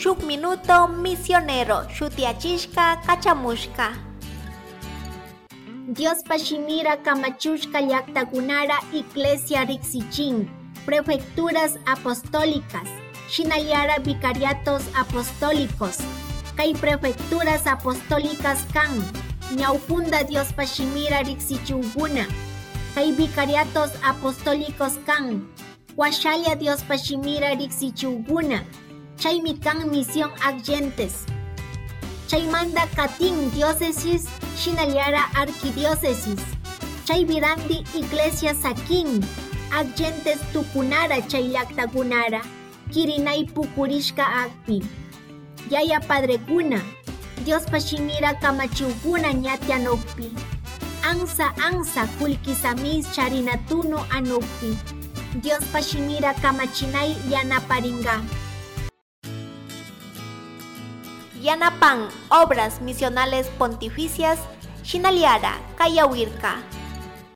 Shuk minuto misionero shutiachishka kachamushka. Dios pashimira kamachushka llaqtakunara iglesia riksichin, prefecturas apostólicas, shinaliara vicariatos apostólicos, kay prefecturas apostólicas kan, ñawpunda Dios pashimira riksichiwkuna, kay vicariatos apostólicos kan, washalia Dios pashimira riksichiwkuna, chaymi kan misión Adyentes. Chaymanda katin diócesis, shinaliara arquidiócesis. Chay virandi iglesia sakin, Adyentes tukunara chay llaqtakunara, kirinay pukurishka akpi. Yaya padrekuna, Dios pashimira kamachiwkuna ñatianokpi. Ansa kullkisamis charinatuno anokpi. Dios pashimira kamachinay yanaparinga. Yanapan, obras misionales pontificias, shinaliara, kayawirka.